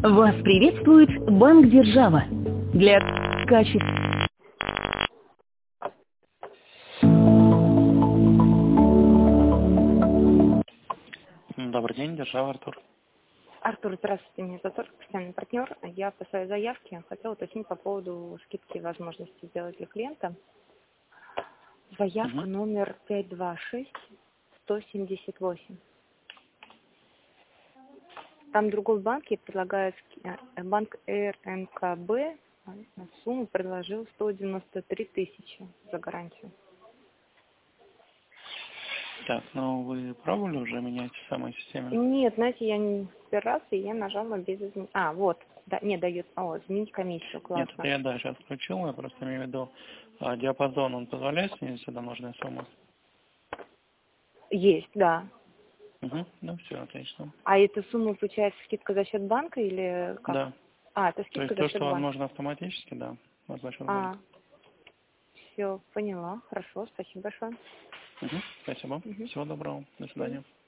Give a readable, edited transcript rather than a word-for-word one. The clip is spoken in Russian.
Вас приветствует Банк Держава. Для качества... Добрый день, Держава, Артур. Артур, здравствуйте, меня зовут Ольга, постоянный партнер. Я по своей заявке хотела уточнить по поводу скидки возможности сделать для клиента. Заявка номер 526-178. Там другой банк ей предлагает, банк РНКБ на сумму предложил 193 тысячи за гарантию. Так, ну вы пробовали уже менять в самой системе? Нет, знаете, я не первый раз, и я нажала без изменений. А, вот, да, не дает, изменить комиссию, Нет, классно. это я, да, сейчас включил, я просто имею в виду, диапазон, он позволяет снизить сюда нужную сумму? Есть, да. Ну все, отлично. А эта сумма получается скидка за счет банка или как? Да. А, это То скидка есть за то, счет что банка. возможно автоматически, да, вот за счет банка. А, все, поняла. Хорошо, спасибо большое. Спасибо. Мгм. Всего доброго. До свидания.